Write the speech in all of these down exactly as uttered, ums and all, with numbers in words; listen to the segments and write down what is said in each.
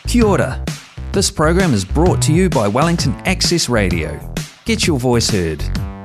Kia ora. This program is brought to you by Wellington Access Radio. Get your voice heard.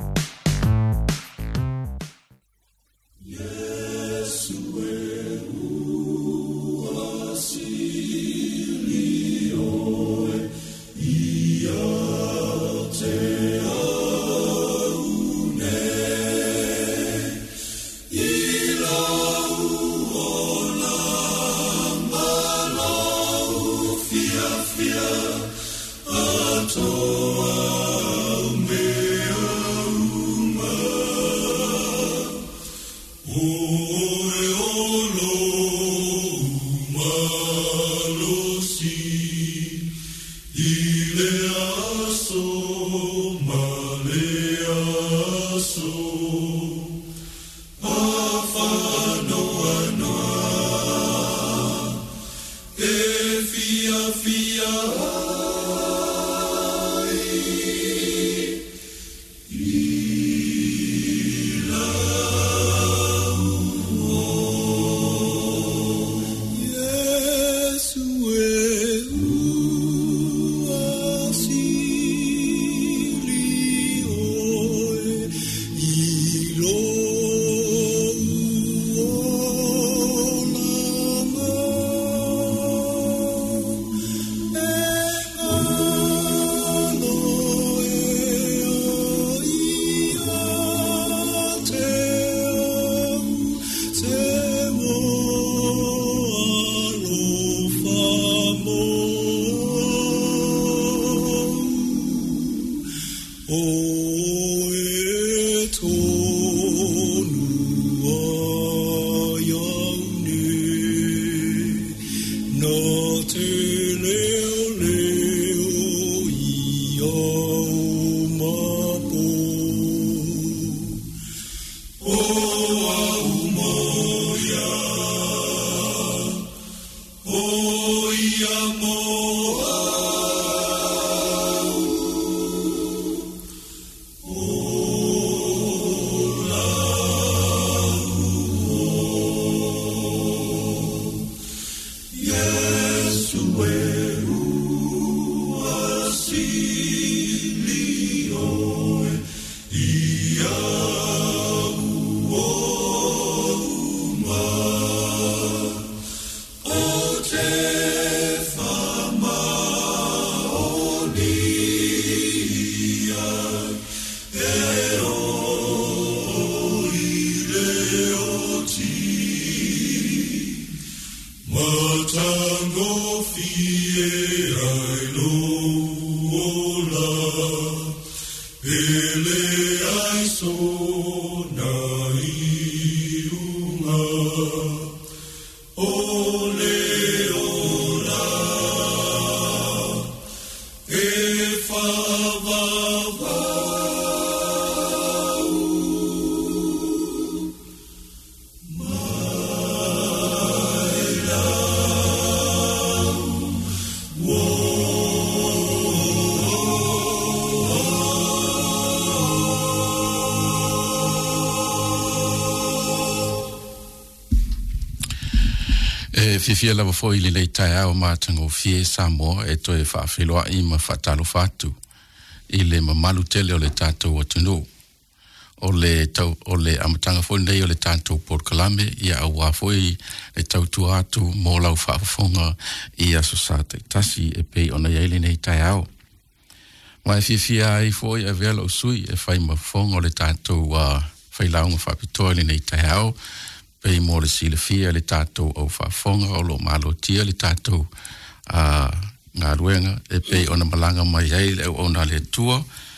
Fia lava foi le le tai au matango fie Samoa e toi fa filoa I ma fatalo fatu I le mamalu tele o le tatou atuno o le tau o le amatanga foi nei o le tatou Port Kalame ia awa foi le tau tuatu mo lau whaafonga I a sosate tasi e pei ona ia nei tai au mai fia fia ai foi a velo sui e fai mafonga o le tatou wa fai launga whapitoa le nei tai au pei mo le silafia le tatou au whaafonga o lo malo tia le tatou a ngā ruenga e pei ona malanga mai ai le ona le tua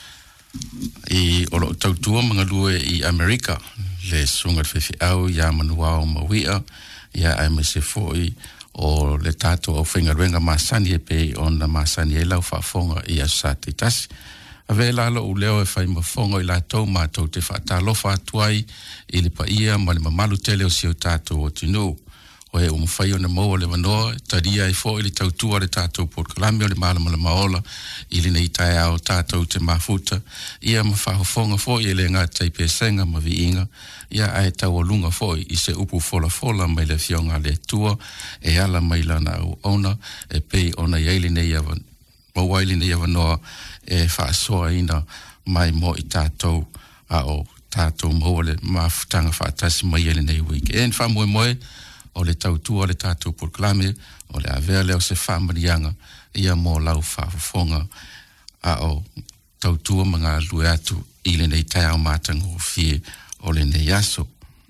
I o lo tautua mga lue I Amerika le sunga fefi au ia manuao mawia ia ai me se foi o le tatou au whinga ruenga masani e pei ona masani e lau whaafonga I a sati tasi Ave la lo uleo e fai mafongo I la tau mātou te whaatalofa atuai I le paia ma le mamalu tele o siu tātou o tino o e umwhai o na mo o le wanoa, taria e fo i le tautua le tātou Port-Kalame o le malama le maola, i le nei tae au tātou te mafuta, ia ma whahofonga fo i le ngā teipe senga ma vi inga, ia ai tau o lunga fo i se upu fola fola mai le fionga le tua, e ala mai lana au ona, e pei ona i eili nei awan, ma waili nei awanoa, e whaasoa ina mai mo i tātou a o tātou maua le mafutanga whaatasi mai ele nei wiki. E en whamoe moe, o le tautua le tātou Port-Kalame, o le avea leo se whamarianga, ia mō lau whaafonga a o tautua mga lue atu i le nei tai au mātanga o fie o le nei aso.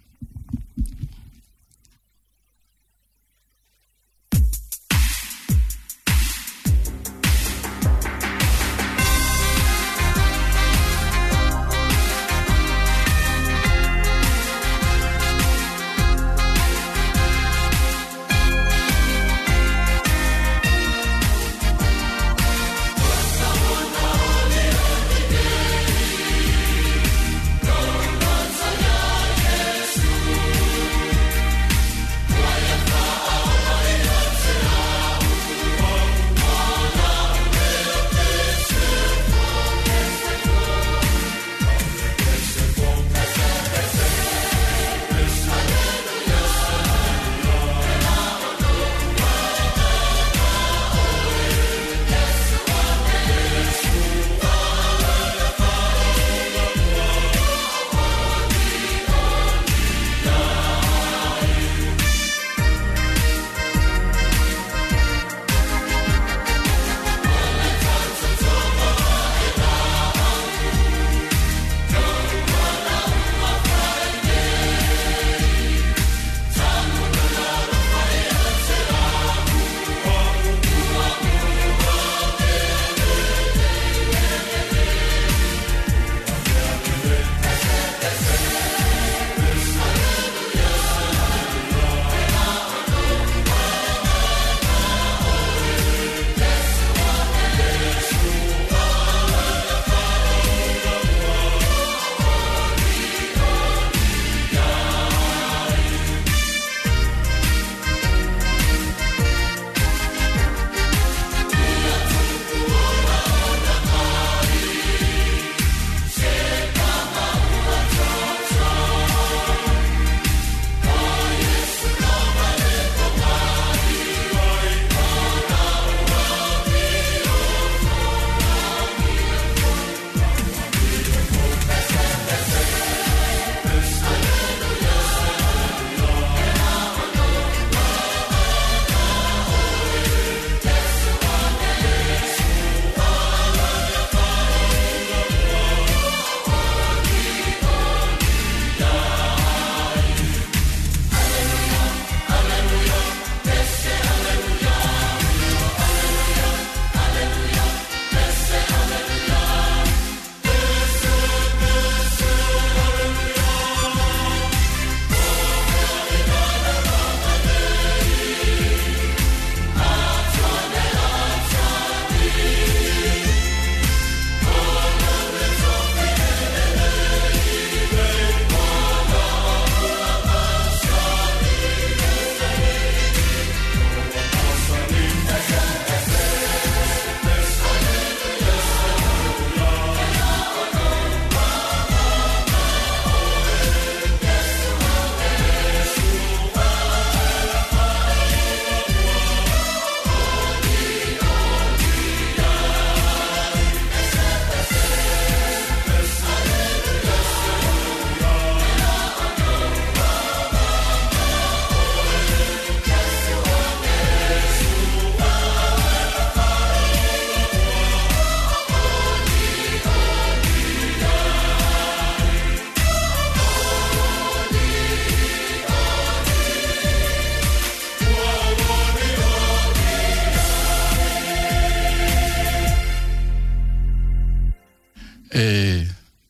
e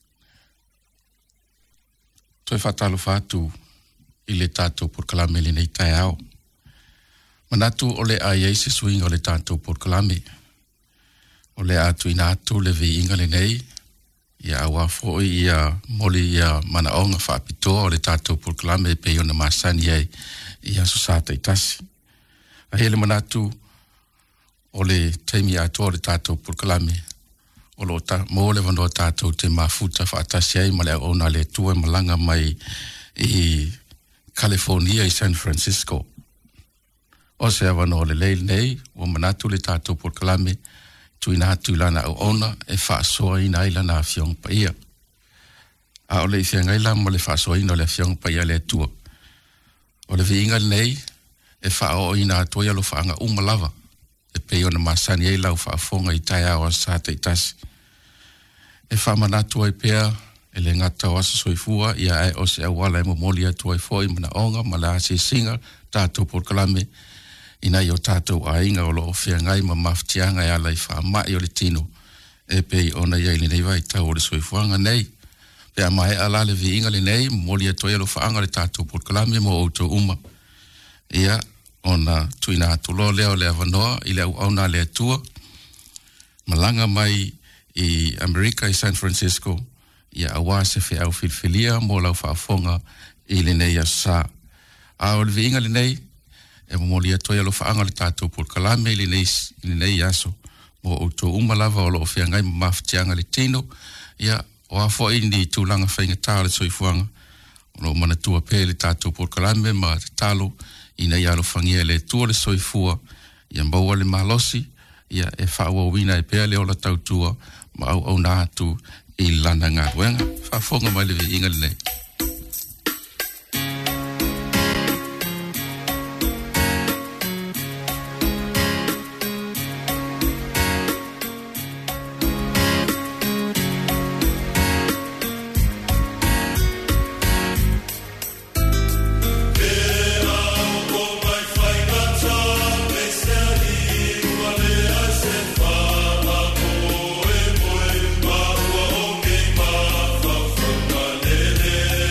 toi fatalo fatu i le tātou Port-Kalame le nei tai au. Manatu o le ai ei se suinga o le tātou Port-Kalame. O le atu ina atu le vi inga le nei, ia awa foi ia moli ia manaonga whaapitoa o le tātou Port-Kalame pe iona masani ei ia so sa te tasi. A hele manatu o le teimi atua o le tātou pulkalame. O lo ta mo le vano tātou te mafuta whaatasi ai ma le ona le tua malanga mai i California i San Francisco. O se avano le leil nei, o manatu le tātou pulkalame, tu ina hatu lana o ona e whaasoa ina ilana a fiong pa ia. A o le i whianga ila mo le whaasoa ina le fiong pa ia le tua. O le viinga nei, e whaao ina atua ia lo whaanga umalava. E pei ona masani ei lau whaafonga i tai awa sa te itasi. E whaamanatua i pea, e le ngata o asa soifua, ia ai o se awala e momoli atua i fwoi mana onga, ma la ase singa, tātou pulkalame, ina i o tātou a inga o lo o whiangai ma maftianga e ala i whaamai o le tino. E pei ona ia ili nei vai tau o le soifuanga nei. Pea mai ala le vi inga le nei, momoli atua i lo whaanga le tātou pulkalame mo outo uma. Ia, ona tuina atu lo leo le avanoa, i le au auna le atua, malanga mai i Amerika i San Francisco, ia awa se fe au filfilia mo lau whaafonga i le nei a sa. A o le vi inga le nei, e momoli atoia lo whaanga le tātou pulkalame i le nei, le nei aso, mo outo umalava o lo o whiangai ma maftianga le tino, ia o a fo ini tūlanga whainga tā le soifuanga, o lo manatua pe le tātou pulkalame ma te talo, ina ia lo whangia le tua le soifua, ia maua le malosi, ia e whaua wina e pea le o la tautua, ma au au nātu i lana ngā wenga, whafonga mai le vi inga le nei. Yeah.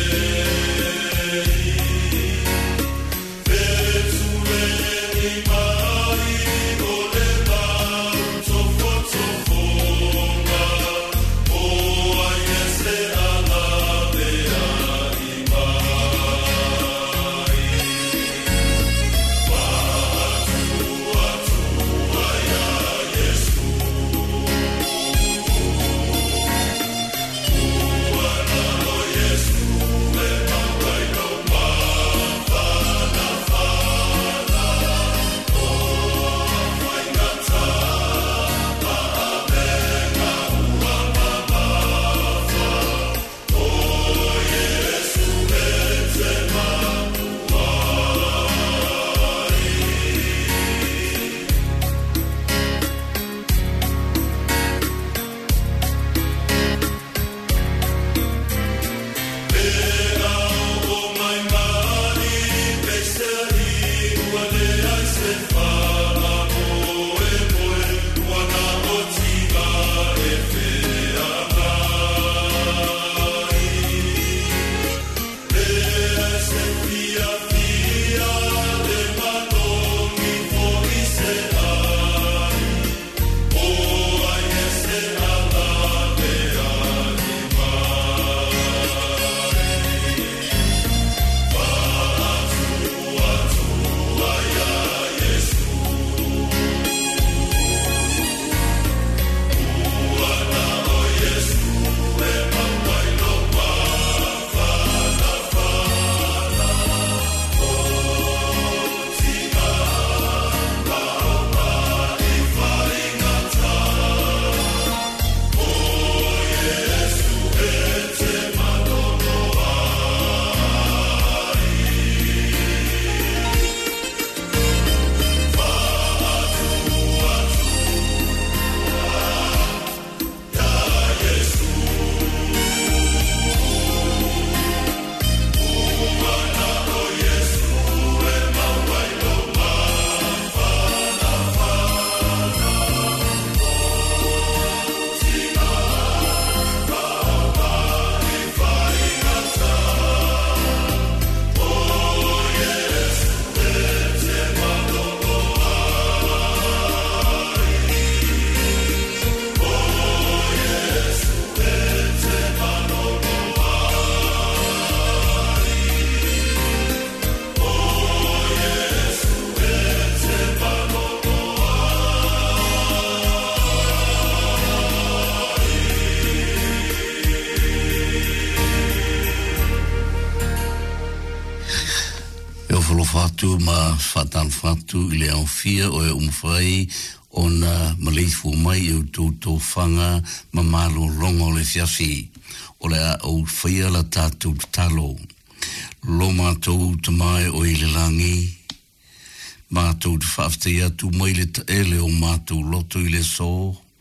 whātāl whātu i le au fia o e umwhai o na maleifu mai o tō tō whanga ma malo longa o le fiasi o le a o whaia la tātou talo. Lo mātou te mai o i le langi, mātou te whaaftea tu mai le ta ele o mātou loto i le so,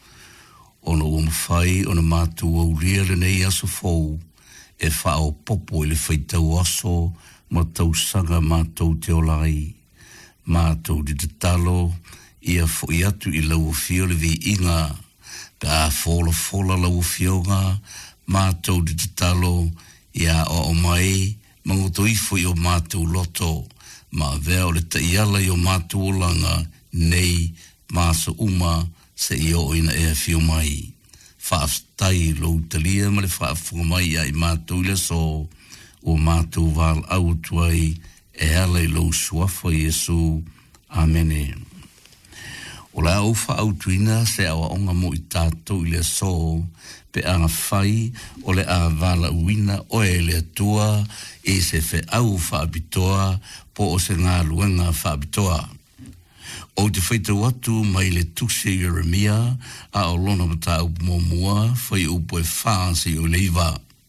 o na umwhai o na mātou au ria le nei aso fau, e whao popo i le whaitau aso, ma tau sanga mātou te olai, mātou di te talo, ia fwoi atu i lau fio le vi inga, ka fola fola lau fio ngā, mātou di te talo, ia o o mai, mangoto i fwoi o mātou loto, ma vea o le ta iala i o mātou olanga, nei, māsa uma, se i o ina ea fio mai. Whaaftai lo utalia ma le whaafunga mai ai mātou le so, o mātou wāl au tuai e alai lo suafa Iesu. Amene. O la au wha au tuina se awa onga mo i tātou i le so, pe anga whai o le a wala uina o e le atua e se whe au whaabitoa po o se ngā luenga whaabitoa. O te whaita watu mai le tuse Jeremia a o lona mata upu mo mua whai upu e whaansi o leiva.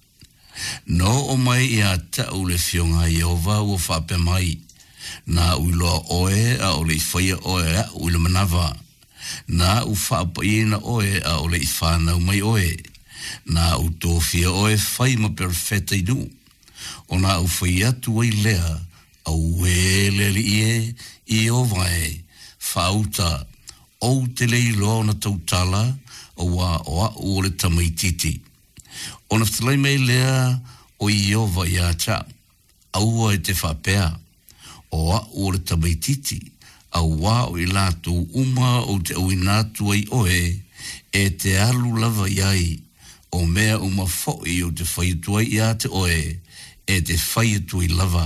No o mai i a tau le fionga Iova ua whape mai. Na uiloa oe a o le whaia oe a uila manawa. Na u whaapa iena oe a o le i whanau mai oe. Na u tōwhia oe whai ma perfeta i nu. O na u whai atu ai lea a uele li e i Iova e. Whauta, o te lei loa na tautala, o wā o a o le tamaititi. O na whtalai mei lea o Iova i a cha, aua e te whapea, o a o le tamaititi, a wā o i lātou uma o te au inatu ai oe, e te alu lava iai, o mea uma fōi o te whaitua i a te oe, e te whaitua i lava.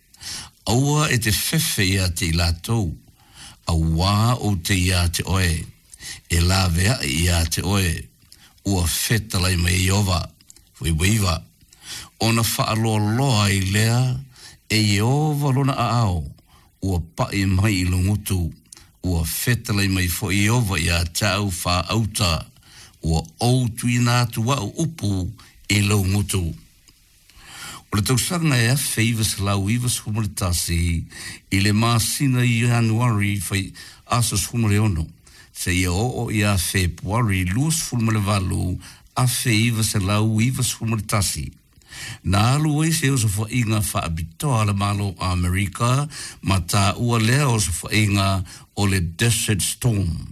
Aua e te whewhe i a te i lātou, a wā o te ia te oe, e la vea ia te oe, ua whetalai mai Iova, fui wiwa. Ona whaaloa loa i lea, e Iova lona a ao, ua pai mai i lungutu, ua whetalai mai fo Iova ia tau wha auta, ua outu i nātu wau upu i lungutu. O le tausanga e a whaivas lau iwas humaritasi i le māsina i Januari whai asas humare ono. Se ia o o i a Februari luas humare valu a whaivas lau iwas humaritasi. Nā alu e se o sa whainga whaabitoa le malo a Amerika ma tā ua lea o sa whainga o le Desert Storm.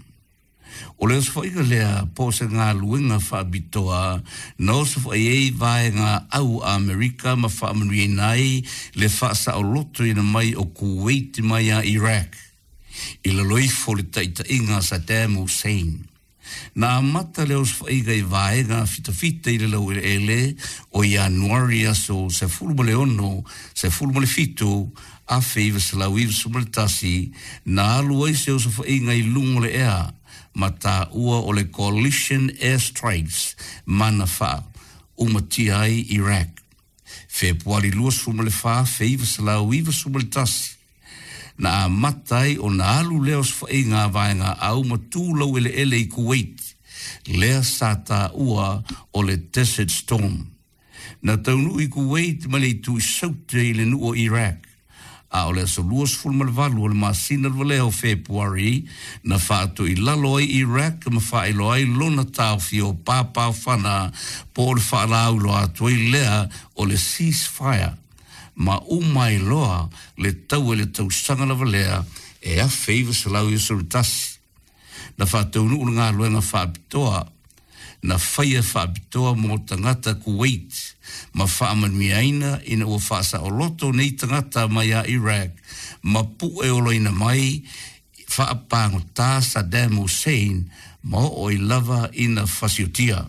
O leo sa whainga lea po se ngā luenga whaabitoa no sa whaiei vai ngā au a Amerika ma whaamanui nai le whaasa o loto ina mai o Kuwait mai a Iraq. I la loifo le taita inga Saddam Hussein. Nā mata leo sa whainga i vai ngā fitafita i le lau ele ele o Januari aso se fulma le ono, se fulma le fitu a whaiva se lau iwa sumaritasi nā alu aise o sa whainga i lungo le ea. Mata ua o le Coalition Airstrikes mana wha umati ai Iraq. Februari luas fumale wha whaiva salau iwa sumale tasi. Na matai o na alu leos whae ngā vaenga au matūlau ele ele i Kuwait. Lea sata ua o le Desert Storm. Na taunu i Kuwait male tu saute i le nu o Iraq. A o le so luas fulma le valu o le masina le valeo Februari na whaato i lalo ai Iraq ma whaelo ai lona tau fio pāpau whana po le whaalau loa toi lea o le ceasefire. Ma umai loa le tau e le tau sanga le valea e a whaiva se lau i surutasi. Na whaato unu ngā luenga whaabitoa na whaia whaabitoa mo tangata Kuwait. Ma whaamanui aina ina ua whaasa o loto nei tangata mai a Iraq, ma pu e oloina mai whaapango tā Saddam Hussein ma o i lava ina whasiotia.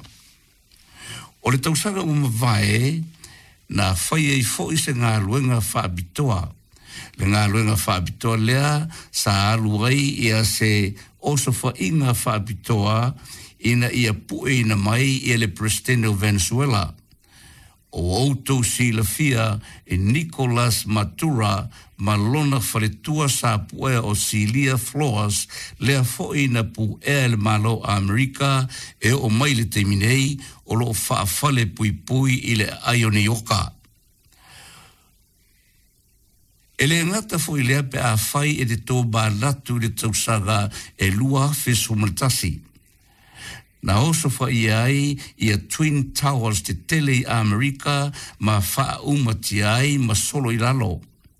O le tausanga uma vae na whaia i fōi se ngā luenga whaabitoa. Le ngā luenga whaabitoa lea sa aluai ia se oso whainga whaabitoa ina ia pu e ina mai i le presidente o Venezuela. o auto silafia e Nicolas Matura ma lona whaletua sa puea o Celia Flores lea foi na pu e le malo Amerika e o mai le teminei o lo whaafale pui pui i le aione oka. E le ngata foi lea pe a whai e te tō ba latu le tausaga e lua fesu maltasi. Na oso fa iai ia Twin Towers te tele i Amerika ma wha umati ai ma solo i lalo.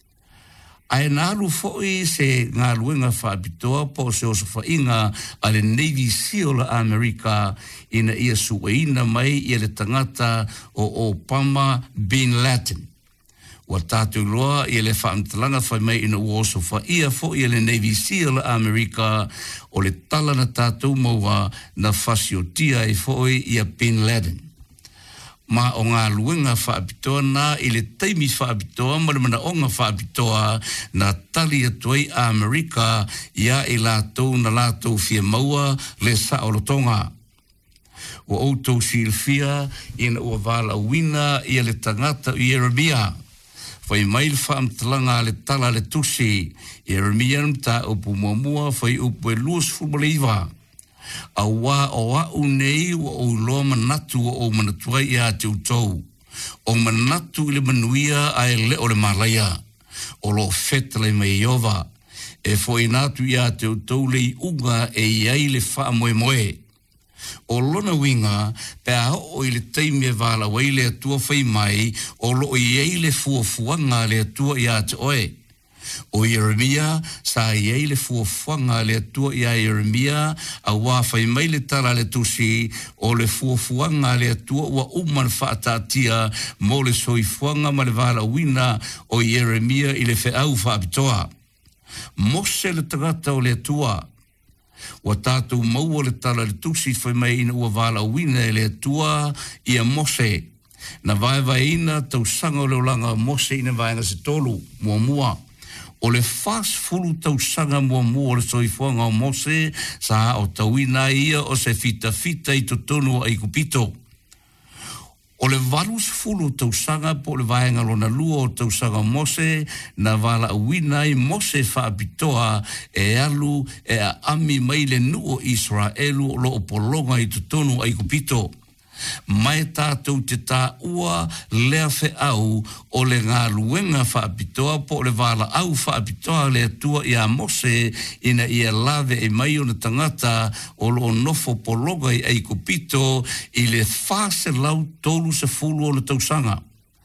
Ai nālu foi se ngā luenga wha apitoa po se oso fa inga a le Navy SEAL Amerika ina ia sueina mai ia le tangata o Osama Bin Laden. Wa tātou loa ia le whaamtalanga whai mai ina ua oso wha ia fo ia le Navy SEAL Amerika o le tala na tātou maua na whasiotia e foi ia Bin Laden. Ma o ngā luenga whaapitoa nā i le teimi whaapitoa marimana o ngā whaapitoa na tali atuai Amerika ia i lātou na lātou fia maua le saolotonga. O outou silfia ina ua wala wina ia le tangata i Eremia. Whai mail whaamtalanga le tala le tusi, Eremia mta upu muamua whai upu e luas fumaleiva. A wā o au nei wa o loa manatu o manatua i a te utou. O manatu i le manuia a e le o le malaya. O lo fetale mai iova. E fwoi natu i a te utou le i unga e iai le wha moe moe. O lona winga, pe a o i le teime wala wai le atua whai mai, o lo i ei le fuafuanga le atua i a te oe. O Yeremia, sa iei le fuafuanga le atua i a Yeremia, a wā whai mai le tala le tusi, o le fuafuanga le atua wa uman whaatatia, mo le soifuanga ma le wala wina o Yeremia i le wheau whaapitoa. Mose le tagata o le atua, wa tātou maua le tala le tusi whai mai ina ua wala wina e le atua i a Mose. Na vai vai ina tau sanga o le olanga Mose ina vai se tolu, mua mua. O le fast fulu tau sanga mua mua o le soifuanga o Mose, sa o tau ina ia o se fita fita i totonu a ikupito. O le valus fulu tau sanga po le vaenga lona lua o tau sanga Mose, na vala uina i Mose whaapitoa e alu e a ami mai le nuo Israelu o lo opolonga i totonu a ikupito. Mai tātou te tā ua lea whe au o le ngā luenga whaapitoa po le wala au whaapitoa le atua i a Mose ina i a lawe e mai o na tangata o lo nofo pologa i eiko pito i le whase lau tolu se fulu o le tausanga.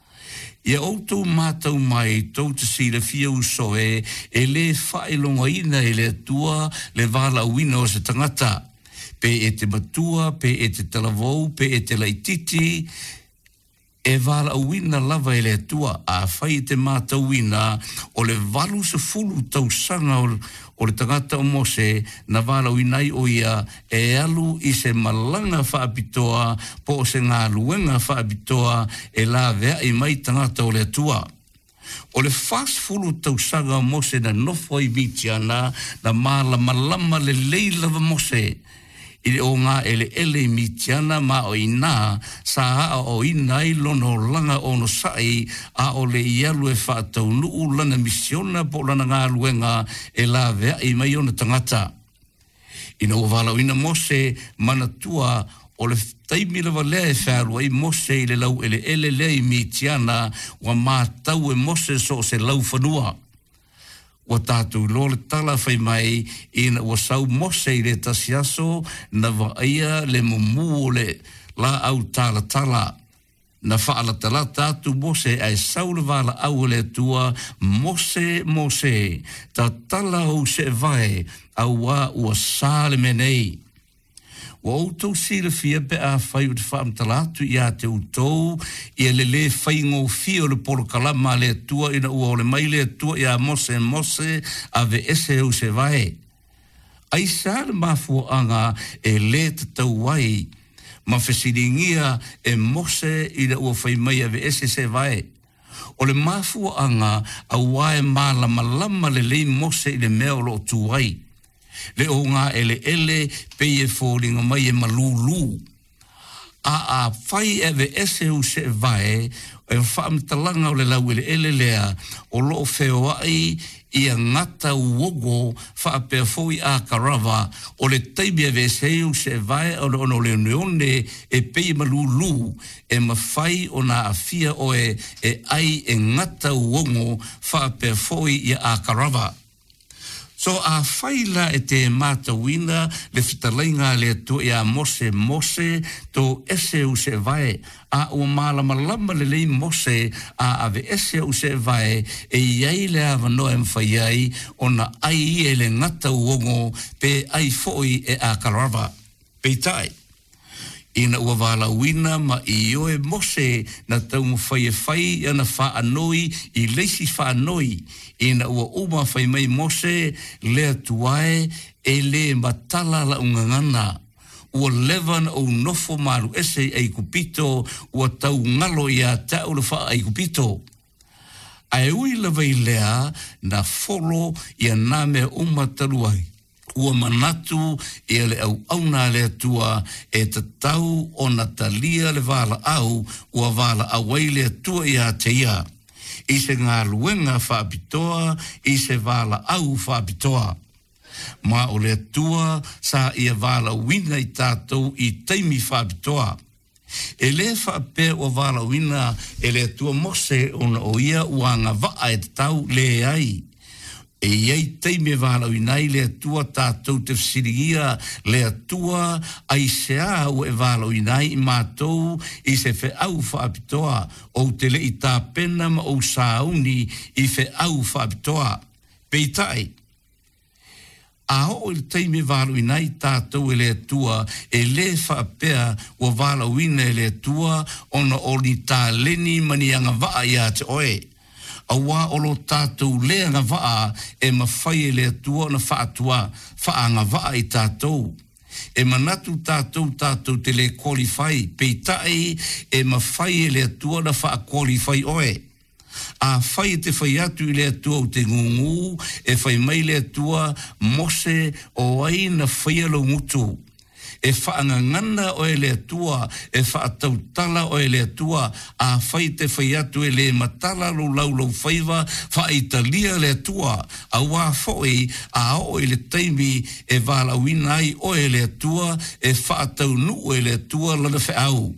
Ia outou mātou mai tau te sila fia usoe e le whaelonga ina i le atua le wala uina o se tangata. Pe e te matua, pe e te talavou, pe e te laititi, e wala uina lava e le atua, a whai te mata uina, o le walu se fulu tau sanga o, o le tangata o Mose, na wala uinai o ia, e alu i se malanga whaapitoa, po o se ngā luenga whaapitoa, e la vea i mai tangata o le atua. O le fast fulu tau sanga o Mose na nofo i mitiana, na mala malama le leila wa Mose, i le o ngā ele ele mitiana ma o ina sa a o ina i lono langa o no sai a o le ialu e whaatau nuu lana misiona po lana ngā luenga e la vea i mai o na tangata. Ina o wala o ina Mose manatua o le taimi lewa lea e whaarua i Mose i le lau ele ele le i mitiana wa mātau e Mose so se lau whanua. Wa tātou lo le tala whai mai ina wa sau Mose i le tasiaso na waia le mumu o le la au tala tala. Na whaala tala tātou Mose ai sau le wala au le tua Mose Mose ta tala o se vai au wa ua sāle menei. Wa outou sila fia pe a whai o te whaamtalatu i a te utou i a le le whai ngō fia o le polo kalama le atua ina ua o le mai le atua i a Mose Mose a ve ese au se vai. Ai sa le mafua anga e le te tau wai ma whesiringia e Mose ina ua whai mai a ve ese se vai. O le mafua anga a wae malama lama le le Mose i le mea o lo tu wai. Le o ngā ele ele pe e fōringa mai e malulu. a a fai e ve ese u se vai e whaamtalanga o le lau ele ele lea o loo feo ai i a ngata uogo whaapea fōi a karawa o le taimi e ve se u se vai o no le neone e pei malulu e mawhai o na afia o e e ai e ngata uongo whaapea fōi i a karawa. So a whaila e te mātawina le whitalainga le tu e a mose mose to ese u se vai a o malama lama le lei mose a ave ese u se vai e iai le ava no em whaiai o na ai e le ngata uongo pe ai foi e a karawa. Peitai. Ina ua wala wina ma i oe mose na tau mwhai e whai ana wha anoi i leisi wha anoi. Ina ua uma whai mai mose lea tuae e le matala la ungangana. Ua levan o nofo maru ese ai kupito ua tau ngalo i a tau le wha ai kupito. Ai ui lawai lea na folo i a name umataruai. Ua manatu e le au auna le atua e te tau o Natalia le vala au ua vala awai le atua i a te ia. I se ngā luenga whaapitoa, i se vala au whaapitoa. Ma o le atua sa i a vala wina i tātou i teimi whaapitoa. E le whaapea o vala wina e le atua mose o na o ia ua ngā waa e te tau le ai. E iei teime wala winai le atua tātou te whasirigia le atua ai sea o e wala winai i mātou i se whe au whaapitoa o te le i tā pena ma o sauni i whe au whaapitoa. Peitai. A ho il teime wala winai tātou e le atua e le whaapea o wala winai le atua ona o ni tā leni mani anga waa i a te oe. Awa o lo tātou lea ngā waa e mawhai e lea tua na whaatua, whaa ngā waa i tātou. E manatu tātou tātou te le qualify, pei tae e mawhai e lea tua na whaa qualify oe. A whai te whai atu i lea tua o te ngungu, e whai mai lea tua mose o ai na whai alo ngutu. E whaangangana o e lea tua, e whaatautala o e lea tua, a whai te whai atu e le matala lo laulau whaiva, whaitalia lea tua, a wā whoi a o e le teimi e wala winai o e lea tua, e whaatau nu o e lea tua lana whaau.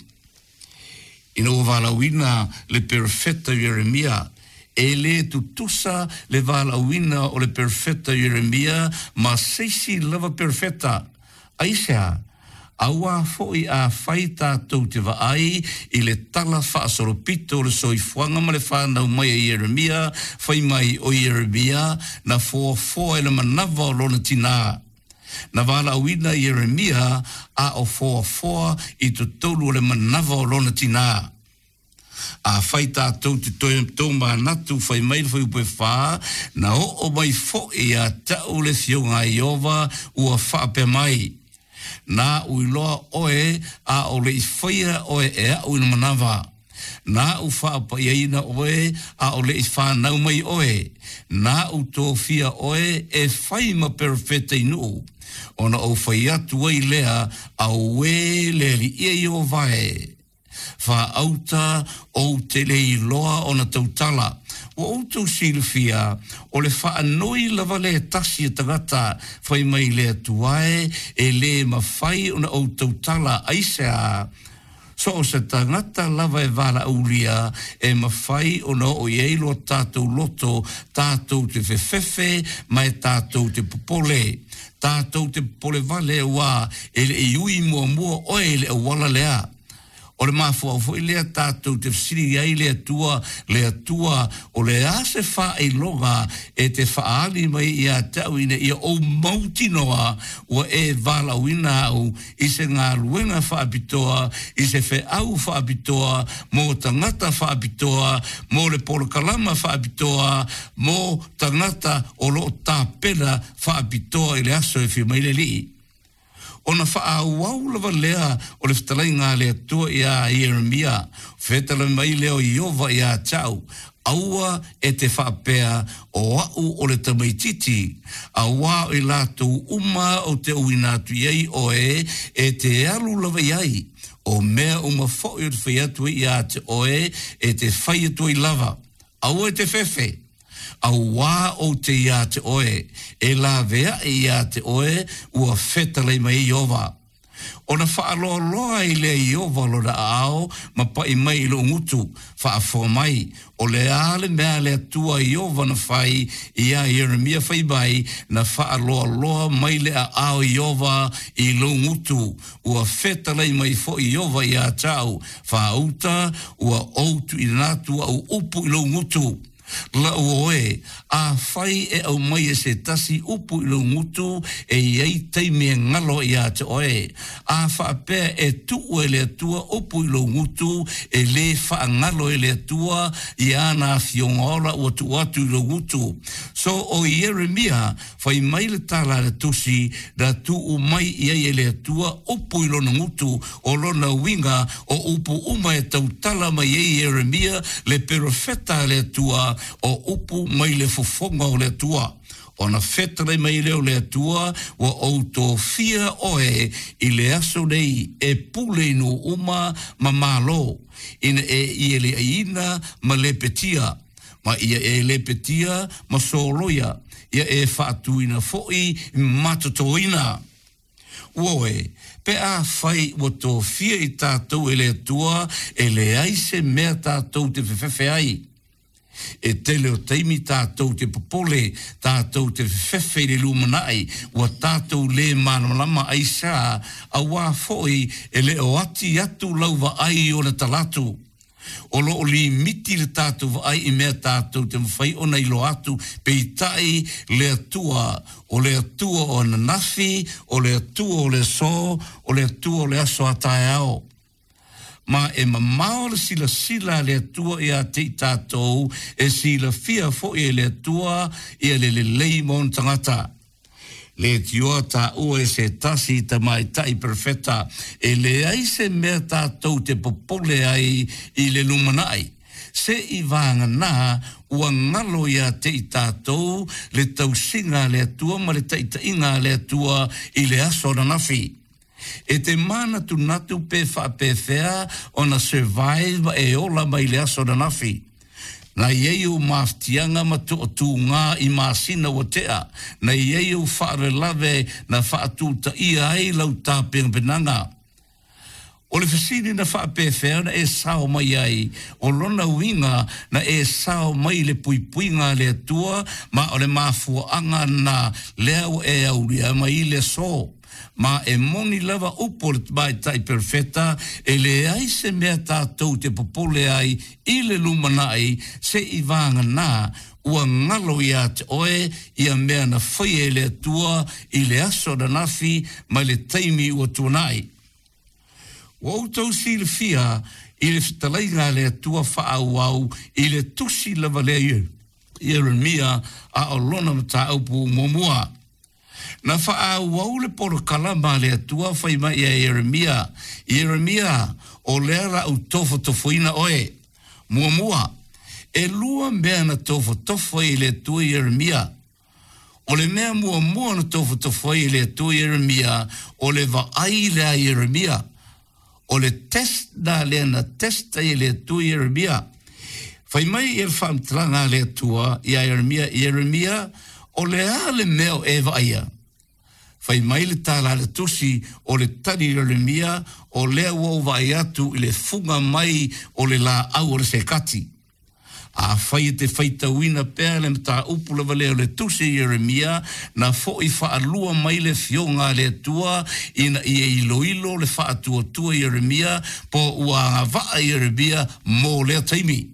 Ina o wala wina le perfetta Jeremia, e le tutusa le wala wina o le perfetta Jeremia, ma seisi lava perfetta. Aisea, aua foi a whai tātou te waai i le tala whaasoropito le soifuanga ma le whanau mai a Jeremia, whai mai o Jeremia, na fōa fōa e na manawa o lona tina. Na wala awina Jeremia a o fōa fōa i tu tolu o le manawa o lona tina. A whai tātou te tō mā natu whai mai whai upe whā, na o o mai fo i a tau le thionga i ova ua whape mai. Na uiloa oe a o le whaia oe e a uina manawa. Na u whaapa iaina oe a o le whanau mai oe. Na u tō whia oe e whai ma perfete inu. Ona o whai atu ai lea a ue le li ia i o vae. Wha auta o te lei loa o na tautala. O auto silfia o le wha anoi lava le tasi e tagata whai mai le atuae e le mawhai o na o tautala aisea. So o se tangata lava e wala aulia e mawhai o na o ieilo tātou loto tātou te whewhewe mai tātou te popole. Tātou te popole vale wā e le iui mua mua oe le awala lea. O le mafua fo lea tātou te wsiri ai lea tua, lea tua, o le ase wha e loga e te whaali mai i a tauina i a o mautinoa o e wala wina au i se ngā luenga whaapitoa, i se whe au whaapitoa, mō tangata whaapitoa, mō le polokalama whaapitoa, mō tangata o lo tāpena whaapitoa i le aso e whiu mai le lii. Ona wha au lava lea o le whtalai ngā lea tua i a Jeremia, whetala mai leo i ova i a tau, aua e te whapea o au o le tamaititi, a wā o i lātou uma o te uinatu iei o e, e te alu lawa iai, o mea uma fōi o te whaiatu i a te oe, e te whaiatu i lava, aua e te whewhe. Au wā o te ia te oe, e la vea e ia te oe, ua whetalei mai i ova. O na whaaloa loa i lea i ova lo na ao, ma pa i mai i lo ngutu, whaafo mai, o le ale mea lea tua i ova na whai, i a Jeremia whai mai, na whaaloa loa mai lea ao i ova i lo ngutu, ua whetalei mai fo i ova i a tau, whaauta, ua outu i nātua au upu i lo ngutu. La oe, a whai e au mai e se tasi upu i lo ngutu e iei teime ngalo i a te oe. A whaapea e tuu e lea tua upu i lo ngutu e le wha ngalo e lea tua i ana fiongola ua tu atu i lo ngutu. So o Jeremia, whai mai le tala le tusi da tuu mai i e lea tua upu i lo ngutu o lona winga o upu uma e tau tala mai e Jeremia le perofeta lea tua o upu mai le fofonga o le tua. O na whetare mai leo le tua, wa auto fia oe i le aso nei e pule inu uma ma malo. Ina e i le aina ma le petia. Ma ia e le petia ma soloia. Ia e whaatuina foi matatoina. Uoe, pe a whai wa tō fia i tātou e le tua e le aise mea tātou te whewhewe ai. E tele o teimi tātou te popole, tātou te whewhe le lumanai, wa tātou le manalama aisa, a wā foi e le o ati atu lauwa ai o na talatu. O lo o li miti le tātou wa ai i mea tātou te mwhai o nei lo atu, pe i tai le atua, o le atua o na nafi, o le atua o le so, o le atua o le aso atai ao. Ma e mamao le sila sila le atua i a te tātou, e sila fia fo i le atua i a le le leimon tangata. Le tioa tā ua e se tasi ta mai tai perfeta, e le aise mea tātou te popole ai i le lumanai. Se i vanga nā, ua ngalo i a te tātou, le tausinga le atua, ma le taitainga le atua i le aso na nafi. E te mana tu natu pe wha pe whea o na survive e ola mai le aso na nafi. Na ieiu maftianga ma tu o tu ngā i māsina o tea. Na ieiu whaare lave na whaatu ta ia ai lau tāpinga penanga. O le whasini na wha pe whea na e sao mai ai. O lona winga na e sao mai le puipuinga le atua ma o le mafuanga na leo e auria mai le so. Ma e moni lava upo le mai tai perfeta e le aise mea tātou te popole ai i le lumanai se i vanga nā ua ngalo i a te oe i a mea na whai e le atua i le aso na nafi mai le taimi ua tuanai. Wa utau si le fia i le whitalainga le atua wha au au i le tusi lava le iu. Jeremia a o lona mata aupu momua. Na wha au le poro kalama le atua whai mai a Jeremia. Jeremia o lera au tofo tofoina oe. Mua mua. E lua mea na tofo tofo i le atua Jeremia. O le mea mua mua na tofo tofo i le atua Jeremia. O le va ai le a Jeremia. O le test na le na testa i le atua Jeremia. Whai mai i le whamtranga le atua i a Jeremia. Jeremia o le a le meo e va aia. Whai mai le tāla le tusi o le tani Jeremia o lea wau vai atu i le funga mai o le la au o le sekati. A whai te whaita wina pēr le mta upula wale o le tusi Jeremia na fo i whaalua mai le fionga le tua ina i e ilo ilo le whaatua tua Jeremia po ua ngā Jeremia mō lea taimi.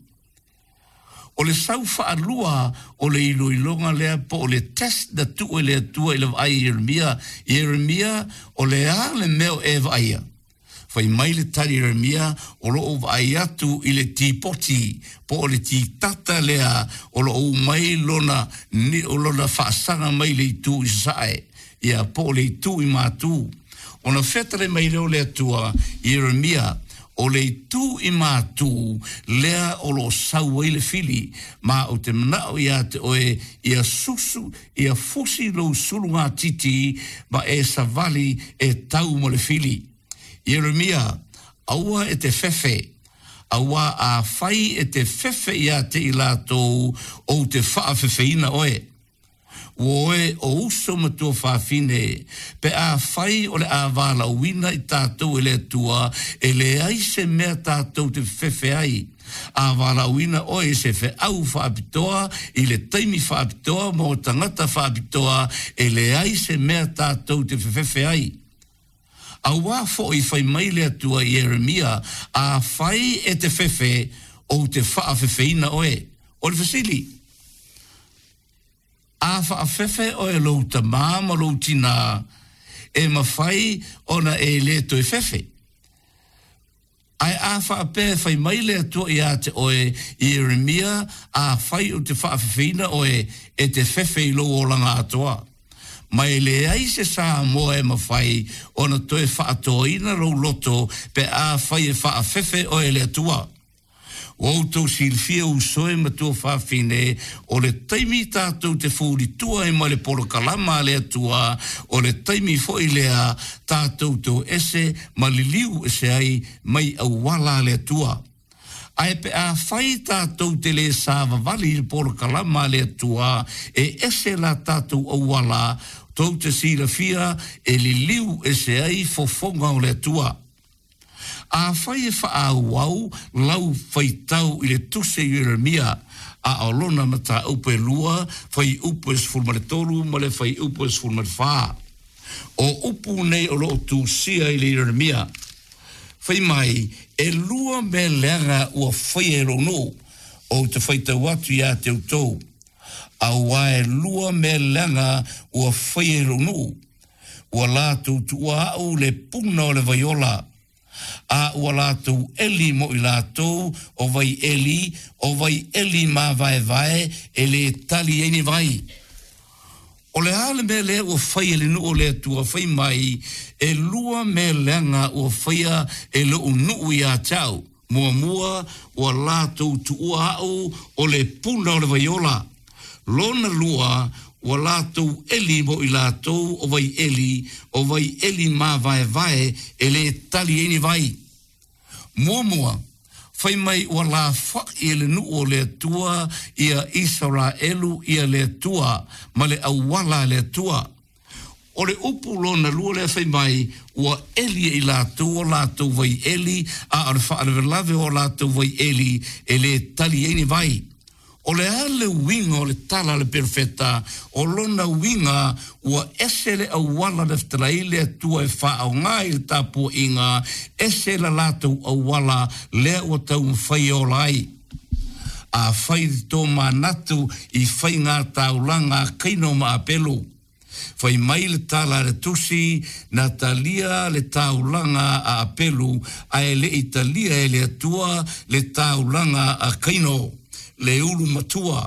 O le sau whaalua o le ilo ilonga lea po o le test da tu o le tua i le vai Jeremia. Jeremia o le a le meo e vaia. Whai mai le tari Jeremia o lo o vai atu i le tipoti po o le ti tata lea o lo o mai lona ni o lona whaasanga mai le tu i sae. Ia po o le tu i mātu. O na whetare mai leo le tua Jeremia o le tu i mātū lea o lo sau i le fili, ma o te manao ia te oe ia susu, ia fusi lo sulu ngā titi, ma e savali e tau mo le fili. Jeremia, aua e te fefe, aua a fai e te fefe ia te i lātou o te whaafefeina oe. Oe o uso matua whawhine, pe a whai o le a wala wina i tātou e le tua, e le aise mea tātou te whewhe ai. A wala wina oe se whe au whaapitoa, i le taimi whaapitoa, mo tangata whaapitoa, e le aise mea tātou te whewhe ai. A wā fo i whai mai le atua i Jeremia, a whai e te whewhe o te whaafewheina oe. O le whasili. A whaafefe o e lou ta māma lou tina e mawhai ona e le toi fefe. Ai a whaape whai mai le atua i a te oe i Jeremia a whai o te whaafefeina oe e te fefe i lou o langa atoa. Mai le ai se sa mo e mawhai ona toi whaatoina rou loto pe a whai e whaafefe o e le atua. O tau silfia usoe matua whawhine o le taimi tātou te whuritua e mai le poro kalama le atua o le taimi fo i lea tātou tau ese maliliu ese ai mai au wala le atua. Ai pe a whai tātou te le sāwa wali le poro kalama le atua e ese la tātou au wala tau te silafia e li liu ese ai fofonga o le atua. A whai e wha a wau lau whai tau i le tuse Jeremia a aolona mata upe lua whai upe sfulmare toru ma le whai upe sfulmare wha. O upu nei o lo tu sia i le Jeremia. Whai mai e lua me leanga ua whai e rono o te whai tau atu ia te utou. A wae lua me leanga ua whai e rono. Ua la tu tua au le puna o le vaiola. A ua lātou eli mo i lātou, o vai eli, o vai eli mā vai vai, e le tali eni vai. O le ale me le ua whai ele nu o le tua whai mai, e lua me leanga ua whaia e le unu i a tau. Mua mua, ua lātou tu ua au o le puna o le vaiola. Lona lua, ua lātou eli mo i lātou, o vai eli, o vai eli mā vai vai, e le tali eni vai. Mua mua, whai mai ua la whak i le nu o le tua, ia Israelu ia le tua, ma le awala le tua. O le upu lona lua le whai mai, ua eli i lātou o lātou vai eli, a ar whaarevelave o lātou vai eli, e le tali eni vai. O le ale winga o le tala le perfeta, o lona winga ua ese le awala le ftalaile tua e wha au ngai le tapu inga, ese la latou awala le ua tau mwhai o lai. A whai tō manatu i whai ngā taulanga kaino ma apelo. Whai mai le tala le tusi, na talia le taulanga a apelo, a e le italia e le atua le taulanga a kaino. Le ulu matua.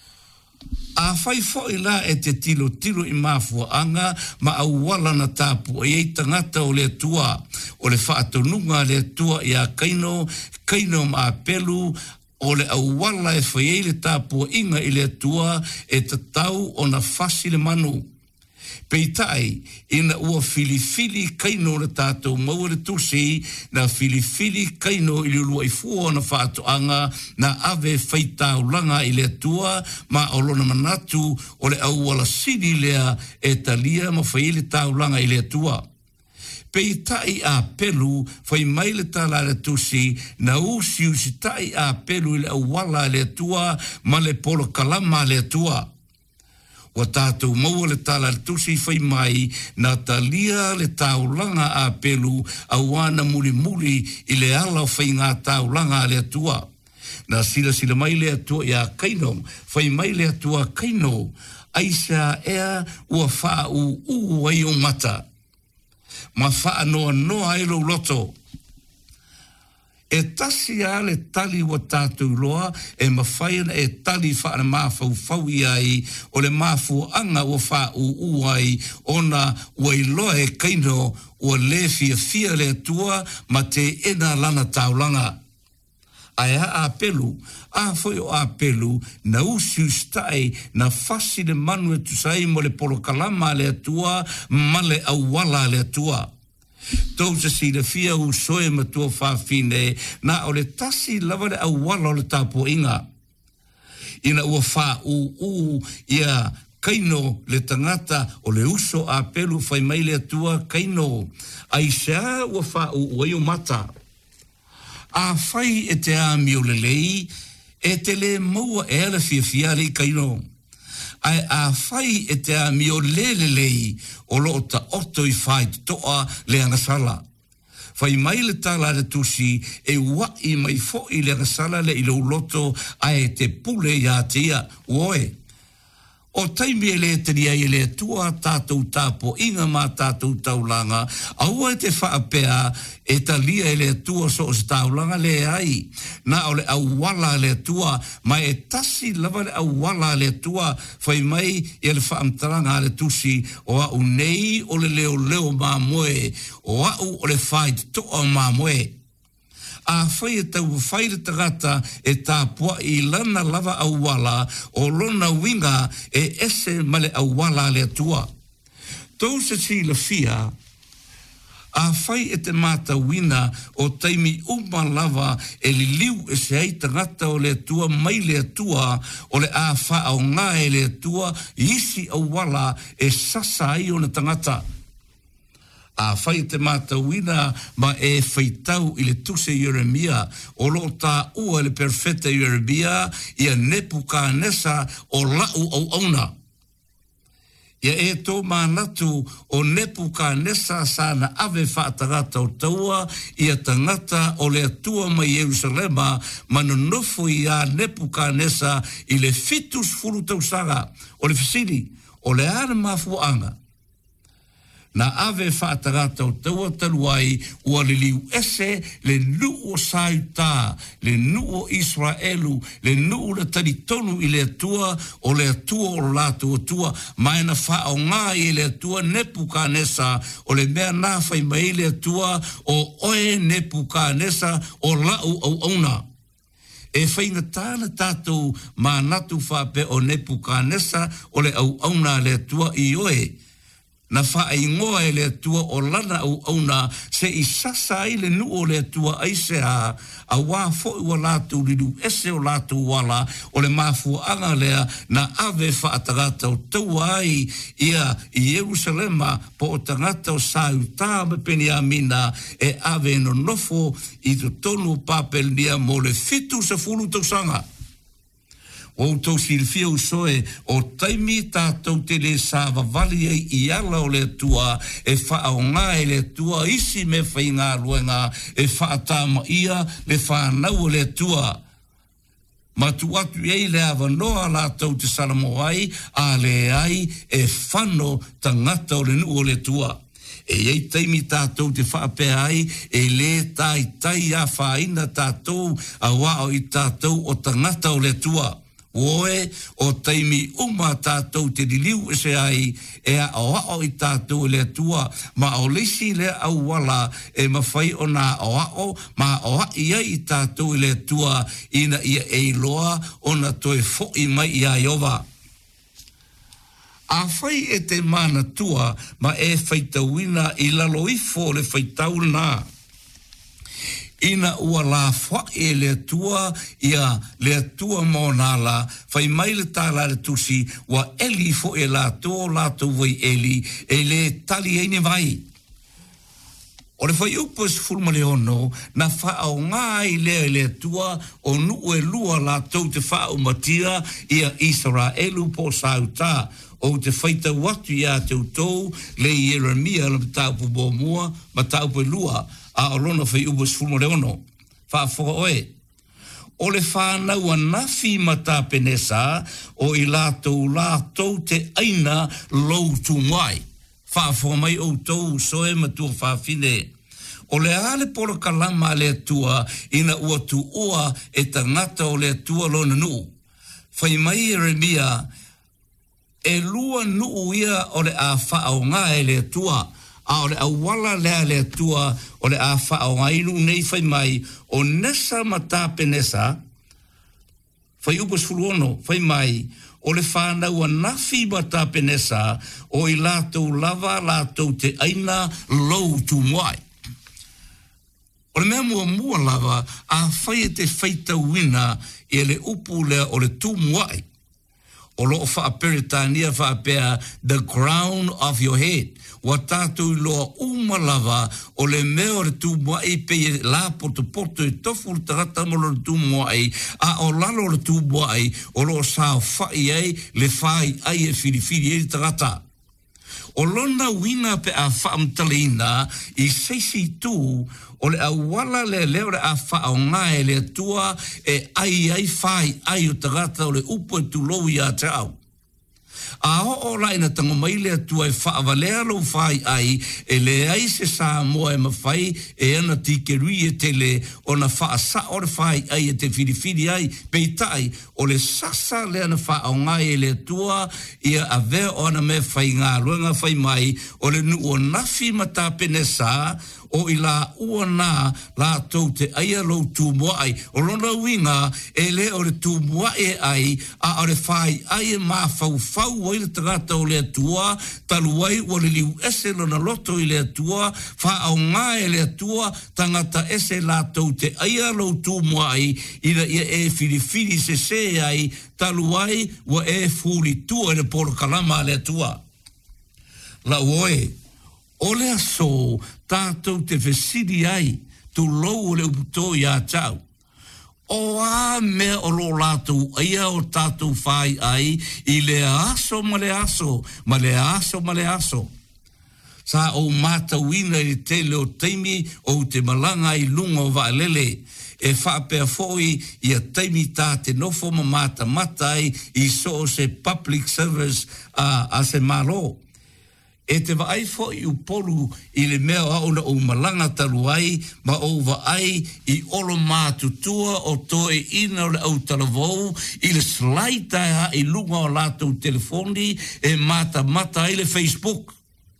A whai fwoi la e te tilo tilo i mafua anga, ma au wala na tapu e ei tangata o le tua, o le whaatonunga le tua i a kaino, kaino ma apelu, o le au wala e whai le tapu inga i le tua e te tau o na whasi le manu. Peitai, ina ua filifili kaino le tātou maua le tusi, na filifili kaino i lulua i fua na whaatoanga, na ave whaitau langa i le tua, ma o lona manatu o le au wala sidi lea e talia ma whai le tau langa i le tua. Peitai a pelu, whai mai le tala le tusi, na usi usi tai a pelu i le au wala le tua, ma le polo kalama le tua. Wa tātou maua le tala le tusi whai mai na talia le taulanga a pelu a wana muli muli i le ala whai ngā taulanga le atua. Na sila sila mai le atua i a kaino, whai mai le atua kaino, aisa ea ua wha u u ai o mata. Ma wha noa noa e lo loto. e tasi a le tali wa tātou loa, e mawhaina e tali wha ana mawhau whau ai, o le mawhau anga o wha u uai, ona wai loa e kaino o le fia fia le tua, ma te ena lana taulanga. Ai a apelu, a foi o apelu, na usiu stai, na fasi le manu e tusai mo le polokalama le atua, ma le awala le atua. Tau se si le fia u soe matua whawhine, na o le tasi lava le awala o le tapo inga. Ina ua wha u u ia kaino le tangata o le uso a pelu whai mai le atua kaino. Ai sea ua wha u u mata. A whai e te a mio le lei, e te le maua e ala fia fia le kaino. Ai a whai e te a mio le le lei, o lo ta oto i whai toa le angasala. Whai mai le tala le tusi e wa i mai fo i le angasala le ilo loto ai te pule ia tia uoe. O taimi e le te nia i le tua tātou tāpo inga mā tātou taulanga, aua e te whaapea e ta lia e le tua so o se taulanga le ai. Na o le awala le tua, mai e tasi lava le awala le tua, whai mai e le whaamtaranga le tusi, o au nei o le leo leo mā moe, o au o le whai toa mā moe. A whai e tau whai le tagata e tā pua i lana lava awala o lona winga e ese male awala le atua. Tau se si la fia, a whai e te mata wina o taimi uma lava e li liu e se ai tagata o le atua mai le atua o le a wha o ngā e le atua isi awala e sasa ai o na tangata. A whai te mata wina ma e whaitau i le tuse Yeremia o lo tā ua le perfeta Yeremia i a Nebuchadnezzar o lau au auna. Ia e tō mānatu o Nebuchadnezzar sa na ave whaatagata o taua i a tangata o le atua mai Jerusalema mana nofo i a Nebuchadnezzar i le fitus furu tausaga o le fisiri o le ana mafuanga. Na ave whaatagata o taua taluai ua le liu ese le nuo sauta, le nuo Israelu, le nuo le taritonu i le atua o le atua o lato atua, mai na whao ngā i le atua Nebuchadnezzar o le mea nāwhai mai le atua o oe Nebuchadnezzar o lau au auna. E whainga tāna tātou mā natu whape o Nebuchadnezzar o le au auna le atua i oe. Na wha ingoa e le atua o lana au auna se i sasa i le nuo le atua aise a a wā fo i wa lātu lidu ese o lātu wala o le mafu anga lea na ave wha atagata o taua ai ia i Jerusalema po o tangata o sāu tā me peni a mina e ave no nofo i to tonu papel nia mo le fitu sa fulu tausanga. O tau silfia usoe o taimi tātou te le sāwa vali ei i ala o le tua e wha o ngā e le tua isi me whai ngā ruenga e wha tāma ia le wha nau o le tua. Ma tu atu ei le awa noa la tau te salamo ai a le ai e whano tangata o le nu o le tua. E ei taimi tātou te whaapea ai e le tai tai a whaina tātou a wao i tātou o tangata o le tua. Oe o taimi uma tātou te diliu e se ai e a oao i tātou le tua ma o lisi le au wala e mawhai o nā oao ma oa ia i tātou le tua ina ia e loa o na toe fo i mai i a iova. A whai e te mana tua ma e whaitauina i lalo ifo le whaitau nā. Ina ua la wha e le tua ia le tua monala whai mai le tāla le tusi wa eli fo e la tō la tō vai eli e le tali eine vai. O le whai upos fulma le ono na wha au ngā i le le tua o nu e lua la tō te wha o matia ia Israelu po sauta o te whaita watu ia te utou le Jeremia le taupu bo mua ma taupu lua a olona whai ubos fulmo le ono. Wha whaka oe. O le whanau a nawhi mata penesa o i lātou lātou te aina lou tu mai. Wha whaka mai o tau soe matua whawhine. O le ale polo kalama le atua ina ua tu ua e tangata o le atua lona nuu. Whai mai Jeremia e lua nuu ia o le a whao ngā e le atua. A o le awala lea le atua o le a whao ngā inu nei whai mai o nesa mata penesa. Whai upos fuluono whai mai o le whanau a nafi mata penesa o i lātou lava lātou te aina lou tu moai. O le mea mua mua lava a whai e te whaita wina i le upu lea o le tu moai. O loo wha peritania wha pea the crown of your head. Wa tātou loa umalava o le mea o le tu moai pe la poto poto e tofu le tarata mo le tu moai a o lalo le tu moai o loo sao whai ai le whai ai e whiriwhiri e tarata. O lona wina pe a whaamtalina i seisi tū o le awala le leo le a whao ngae le tua e ai ai whai ai o tarata o le upo e tu lou i a te au. A o o la ina tango mai le atua e whaavalea lo whai ai e le ai se sa moa e mawhai e ana tike rui e tele o na wha sa o le whai ai e te whiriwhiri ai peitai o le sasa le ana wha o ngai e le atua ia a vea o ana me whai ngā ruanga whai mai o le nu o nafi mata penesa o i la ua nā la tau te aia lo tū mua ai. O lona winga e le o le tū mua e ai a o le whai ai e mā whau whau o i le tagata o le atua talu ai o le liu ese lona loto i le atua wha au ngā e le atua tangata ese la tau te aia lo tū mua ai i la ia e whiriwhiri se se ai talu ai o e fūri tua e le poro kalama le atua. La oe o le aso tātou te whesiri ai, tu lou o le uputo i a tau. O a mea o lo lātou aia o tātou whai ai, i le aso ma le aso, ma le aso ma le aso. Sa o mata wina i tele o teimi o te malanga i lunga o vaelele, e whaapea foi i a teimi tā te nofo ma mata matai i so se public service a, a se malo. E te waai fo i upolu i le mea auna o malanga talu ai, ma o waai i olo mātutua o toe ina o le au talavou, i le slaita ha i lunga o lātou telefoni, e mata mata i le Facebook.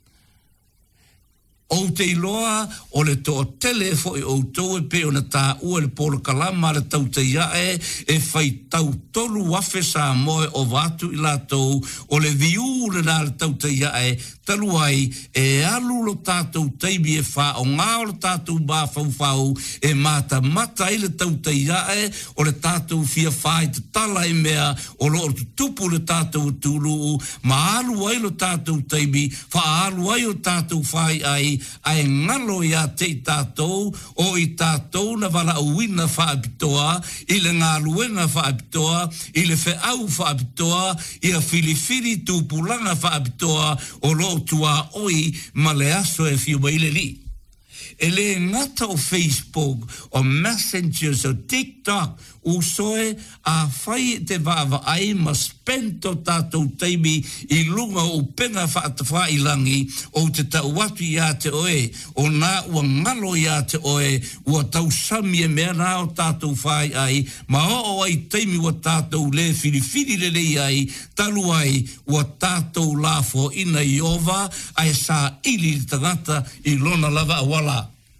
O te iloa o le to tele fo i o to e pe o na tā ua le polo kalama le tau te iae e whai tau tolu wafe sa moe o watu i lātou o le viu le nā le tau te iae talu ai e alu lo tātou teimi e wha o ngā o le tātou bā whau whau e mata mata i le tau te iae o le tātou fia whai te tala e mea o lo o tupu le tātou tulu ma alu ai lo tātou teimi wha alu ai o tātou whai ai ai ngalo ia te tātou o i tātou na wala uina whaapitoa, i le ngā luenga whaapitoa, i le wheau whaapitoa, i a whiriwhiri tūpulanga whaapitoa o lo tua oi ma le aso e whiu maile li. E le ngata o Facebook, o Messengers, o TikTok, o soe a whai te wawa ai ma spento tātou teimi i lunga o penga whaatawha i langi o te tau watu i a te oe, o nā ua ngalo i a te oe, ua tau sami e mea nā o tātou whai ai, ma o ai teimi ua tātou le whiriwhiri le lei ai, talu ai ua tātou lafo ina i ova, ai sa ili tangata i lona lava awala.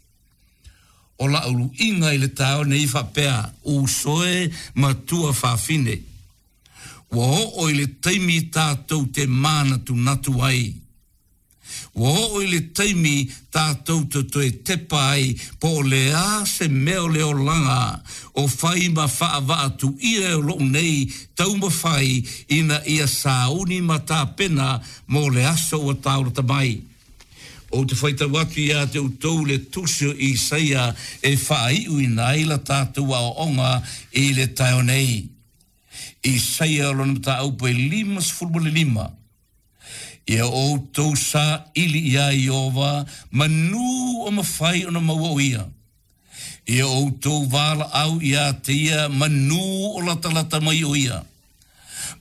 O la ulu inga i le tau nei whapea u soe matua whawhine. Wa o i le teimi tātou te mana tu natu ai. Wa o i le teimi tātou te toe tepa ai po le a se meo leo langa o whai ma whaavaa tu ia o lo nei tau ma whai ina ia sauni ma tā pena mo le aso o taurata mai. O te whaita watu ia te utou le tusio i saia e whai ui nai la tātua o onga i le taio nei. I saia o lona ta aupo e lima sfulmule lima. Ia o tau sa ili ia i ova manu o mawhai o na maua o ia. Ia o tau wala au ia te ia manu o lata lata mai o ia.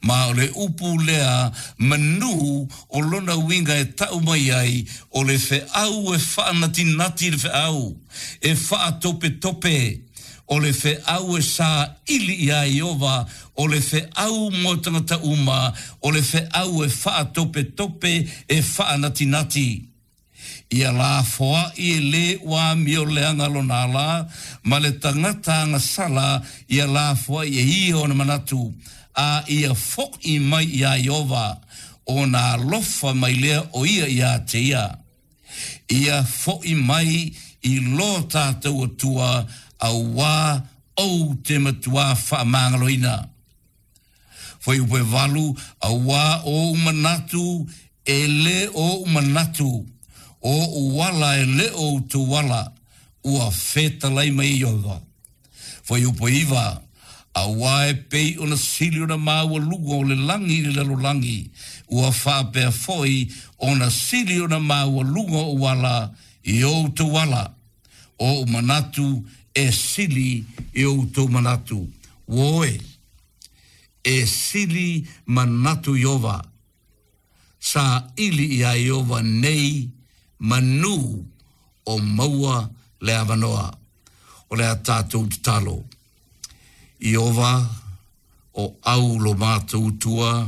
ma o le upu lea manu o lona winga e tau mai ai o le fe au e whaanati nati le fe au e wha tope tope o le fe au e sa ili ia Iova o le fe au mo tangata uma o le fe au e wha tope tope e whaanati nati ia la foa i le wa mio leanga lona la ma le tangata anga sala ia la foa i e o na manatu a ia fok i mai ia Iova o na lofa mai lea o ia ia te ia ia fok i mai i lo tātou atua a wā o te matua whaamangaloina foi upe valu a wā o manatu e le o manatu o uwala e le o tu wala ua feta lai mai Iova foi upo iwa a wae pei ona sili ona maua lugo o le langi i le langi ua whapea foi ona sili ona maua lugo o wala i o tu wala o manatu e sili i o tu manatu woe e sili manatu Iova sa ili ia Iova nei manu o maua le avanoa o le tātou talo Iova o au lo mātou tua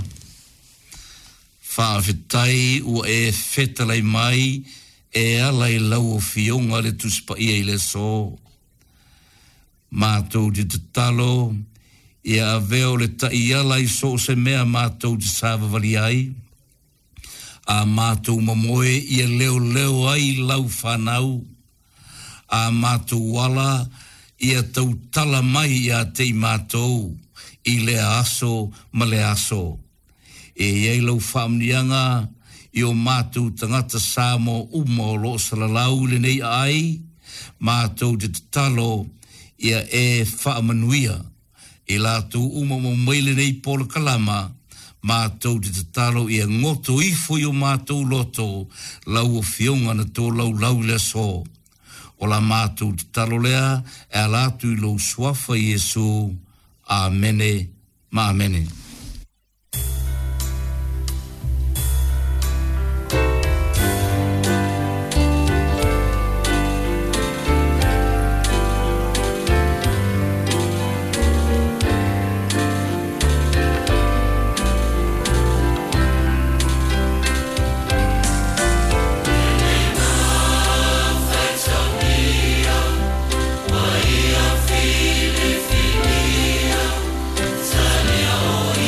whaawhitai ua e whetalai mai e alai lau o fionga le tuspa ia i le so mātou di te talo ia aveo le tai alai so se mea mātou di sāwa vali ai a mātou mamoe ia leo leo ai lau whanau a mātou wala ia tau tala mai ia te mātou i le aso ma le aso e iei lau whamnianga i o mātou tangata sāmo umo lo salalau le nei ai mātou te talo ia e whaamanuia i lātou umo mo meile nei pola kalama mātou te talo ia ngoto ifo i o mātou loto lau o fionga na tō lau lau le so o la mātou te talo lea e alatu i lo swafa Iesu amene ma amene Filia, Tania,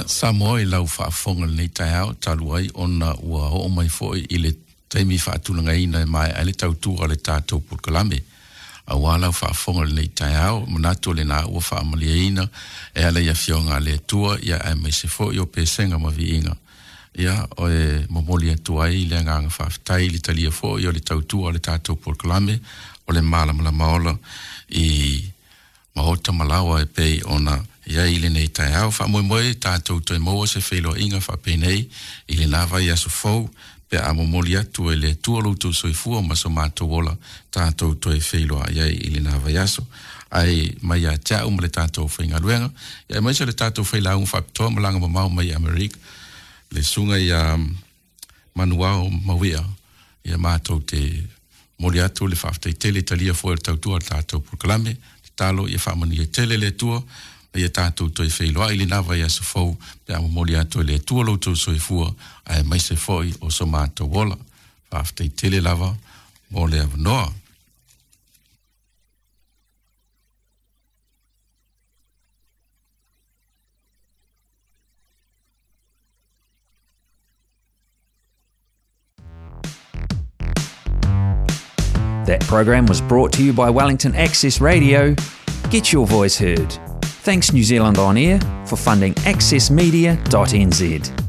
Samoa i lau whaafonga nei tai au, talu ai ona ua ho mai fo i le taimi whaatulanga ina mai ale tautua le tātou Pukalame. A wala whaafonga nei tai au, manatu le nā ua whaamalia ina, e ala ia fionga le tua, ia e mai se fo i o pesenga ma vi inga. Ia, o e momoli atua i le nganga whaafitai li talia fo i o le tautua le tātou Pukalame, o le mālamala maola i mahota malawa e pei ona ia ile nei tai au fa moi moi tātou toi moa se whelo inga wha penei ile nawa ia so fau pe a momoli atu e le tualutu soifua maso mātou wola tātou toi whelo a ia ile nawa ia so ai mai a tia umle tātou whainga luenga ia mai se le tātou whaila unga whapitoa malanga mamau mai Amerika le sunga ia manuao mawia ia mātou te moli atu le whaftai tele talia fo e tautua tātou Pukalame talo ia whamani e tele le tua ia tātou toi whailoa ili nawa ia se fau pe a momoli ato le tua loutou soifua ai mai se foi o so mātou wola whaftai tele lava mo le avanoa. That program was brought to you by Wellington Access Radio. Get your voice heard. Thanks New Zealand On Air for funding access media dot n z.